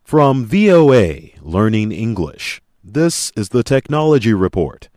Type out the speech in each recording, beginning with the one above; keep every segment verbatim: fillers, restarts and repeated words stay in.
From V O A Learning English, this is the Technology Report.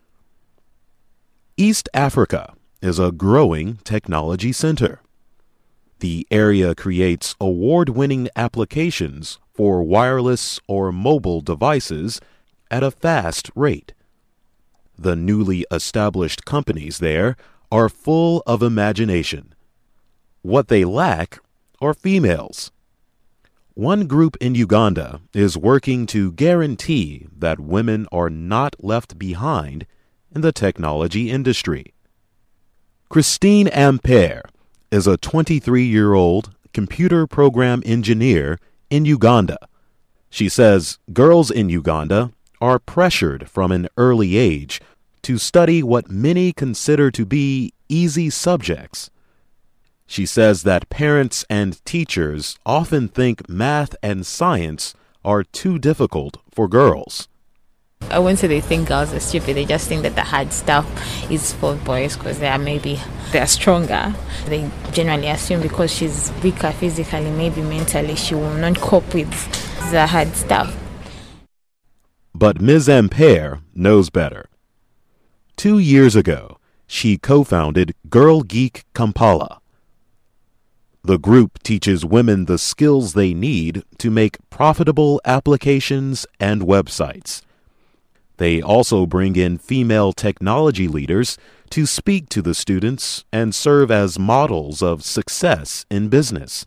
East Africa is a growing technology center. The area creates award-winning applications for wireless or mobile devices at a fast rate. The newly established companies there are full of imagination. What they lack are females. One group in Uganda is working to guarantee that women are not left behind in the technology industry. Christine Ampere is a twenty-three-year-old computer program engineer in Uganda. She says girls in Uganda are pressured from an early age to study what many consider to be easy subjects. She says that parents and teachers often think math and science are too difficult for girls. I wouldn't say they think girls are stupid. They just think that the hard stuff is for boys because they are maybe they're stronger. They generally assume because she's weaker physically, maybe mentally, she will not cope with the hard stuff. But Miz Ampere knows better. Two years ago, she co-founded Girl Geek Kampala. The group teaches women the skills they need to make profitable applications and websites. They also bring in female technology leaders to speak to the students and serve as models of success in business.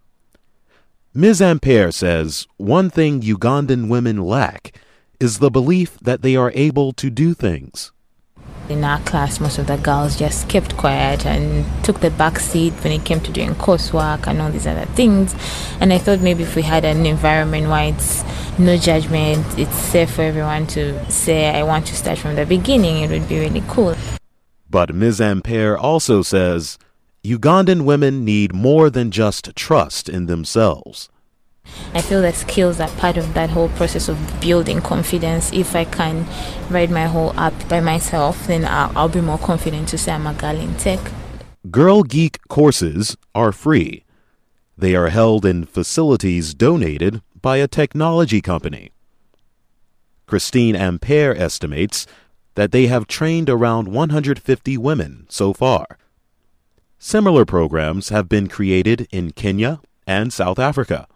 Miz Ampere says one thing Ugandan women lack is the belief that they are able to do things. In our class, most of the girls just kept quiet and took the back seat when it came to doing coursework and all these other things. And I thought maybe if we had an environment where it's no judgment, it's safe for everyone to say, I want to start from the beginning, it would be really cool. But Miz Ampere also says Ugandan women need more than just trust in themselves. I feel that skills are part of that whole process of building confidence. If I can write my whole app by myself, then I'll, I'll be more confident to say I'm a girl in tech. Girl Geek courses are free. They are held in facilities donated by a technology company. Christine Ampere estimates that they have trained around one hundred fifty women so far. Similar programs have been created in Kenya and South Africa.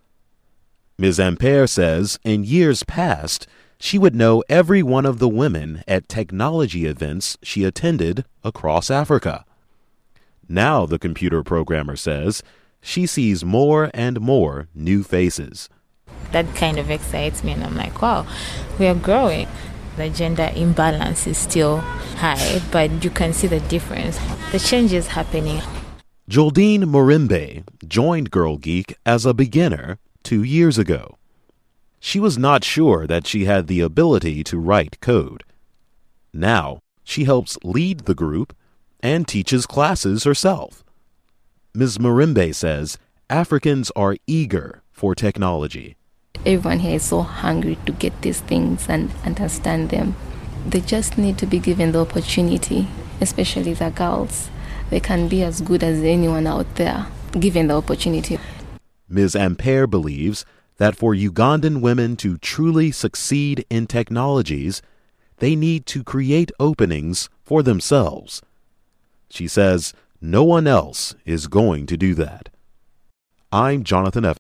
Miz Ampere says in years past, she would know every one of the women at technology events she attended across Africa. Now, the computer programmer says, she sees more and more new faces. That kind of excites me, and I'm like, wow, we are growing. The gender imbalance is still high, but you can see the difference. The change is happening. Joldine Morimbe joined Girl Geek as a beginner two years ago. She was not sure that she had the ability to write code. Now, she helps lead the group and teaches classes herself. Miz Morimbe says Africans are eager for technology. Everyone here is so hungry to get these things and understand them. They just need to be given the opportunity, especially the girls. They can be as good as anyone out there, given the opportunity. Miz Ampere believes that for Ugandan women to truly succeed in technologies, they need to create openings for themselves. She says no one else is going to do that. I'm Jonathan F.